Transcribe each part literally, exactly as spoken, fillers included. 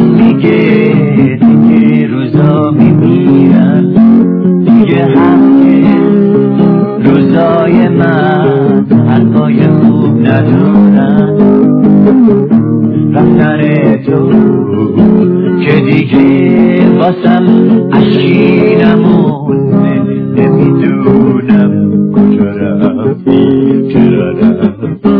میگه دیگه روزا میمیرن، دیگه هفته روزای من حرفای خوب ندارن. رفتن تو که دیگه واسم اشکی نمونه، نمیدونم کجا رفتی چرا رفتی.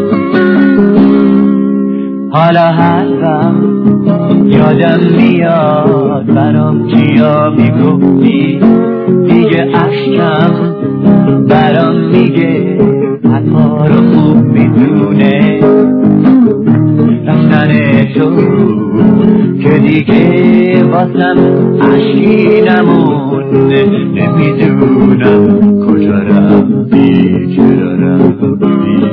حالا حرفم یادم میاد برام چیا میگفتی، دیگه اشکم برام میگه حرفا رو خوب میدونه. رفتن تو که دیگه واسم اشکی نمونه، نمیدونم کجا رفتی چرا رفتی.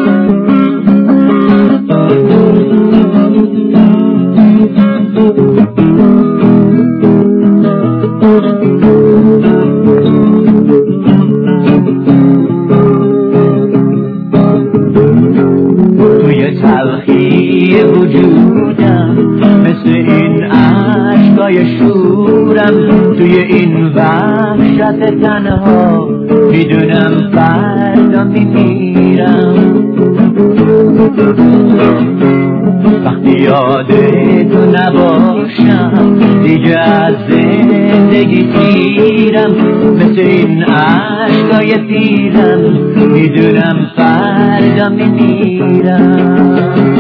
توی تلخی وجودم مثل این عشقای شورم، توی این وحشت تنها میدونم فردا میمیرم. وقتی یاد تو نباشم دیگه از زندگی تیرم، مثل این عشقای پیرم میدونم فردا میمیرم.